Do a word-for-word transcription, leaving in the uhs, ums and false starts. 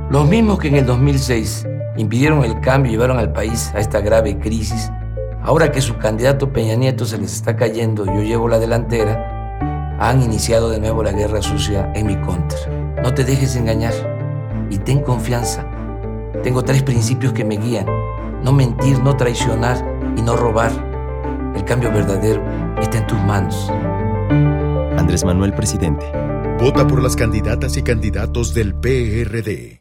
Los mismos que en el dos mil seis impidieron el cambio y llevaron al país a esta grave crisis, ahora que su candidato Peña Nieto se les está cayendo y yo llevo la delantera, han iniciado de nuevo la guerra sucia en mi contra. No te dejes engañar y ten confianza. Tengo tres principios que me guían: no mentir, no traicionar y no robar. El cambio verdadero está en tus manos. Andrés Manuel, presidente. Vota por las candidatas y candidatos del P R D.